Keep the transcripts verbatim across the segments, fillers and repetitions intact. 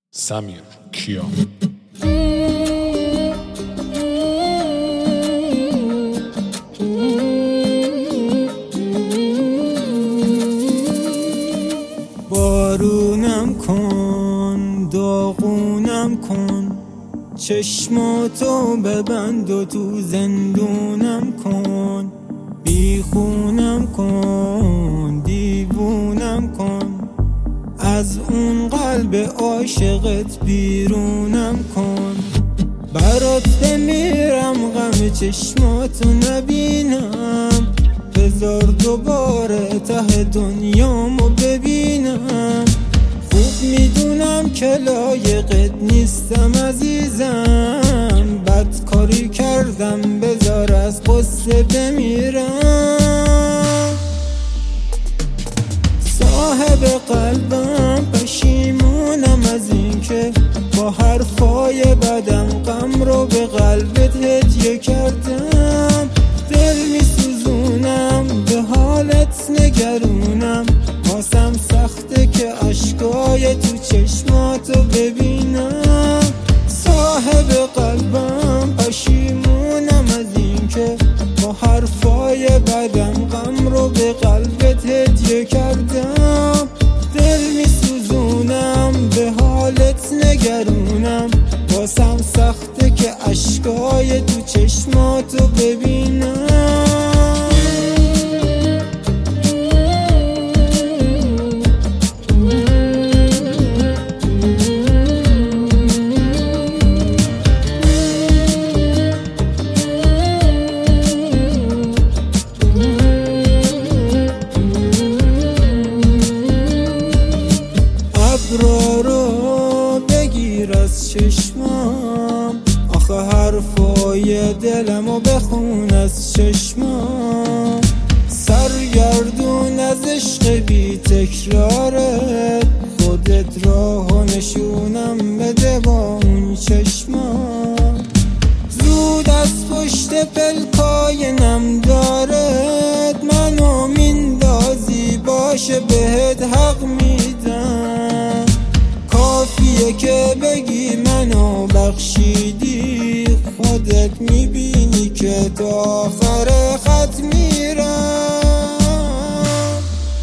سمیر کیا بارونم کن، داغونم کن، چشماتو ببند و تو زندونم کن، بیخونم کن، دیوونم کن، از اون قلب عاشقت بیرونم کن. برات بمیرم غم چشماتو نبینم، بذار دوباره ته دنیامو ببینم. خوب میدونم که لایقت نیستم عزیزم، بد کاری کردم بذار از قصه بمیرم. صاحب قلبم پشیمونم از این که با حرفای بدم غم رو به قلبت هدیه کردم. دل میسوزونم به حالت نگرونم، واسم سخته که اشکای تو چشماتو ببینم. صاحب قلبم پشیمونم از این که با حرفای بدم غم رو به قلبت هدیه کردم. دل میسوزونم به حالت نگرونم، واسم سخته که اشکای تو چشماتو ببینم. ابرا رو بگیر از چشمام، آخه حرفای دلمو بخون از چشمام. سرگردون از عشق بی تکرارت، خودت راهو نشونم بده با اون چشمام. زود از پشت پلکای نمدارت منو میندازی، باشه بهت حق میدم. کافیه که بگی منو بخشیدی، خودت میبینی که تا آخر خط میرم.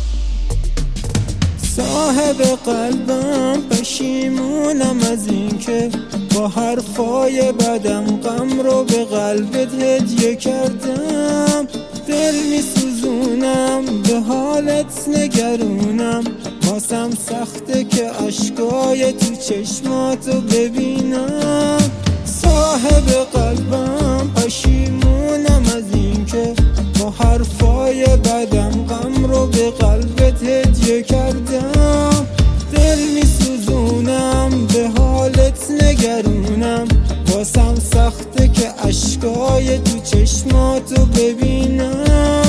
صاحب قلبم پشیمونم از این که با حرفای بدم غم رو به قلبت هدیه کردم. دل میسوزونم به حالت نگرونم، واسم سخته که اشکای تو چشماتو ببینم. صاحب قلبم پشیمونم از این که با حرفای بدم غم رو به قلبت هدیه کردم. دل میسوزونم به حالت نگرونم، واسم سخته که اشکای تو چشماتو ببینم.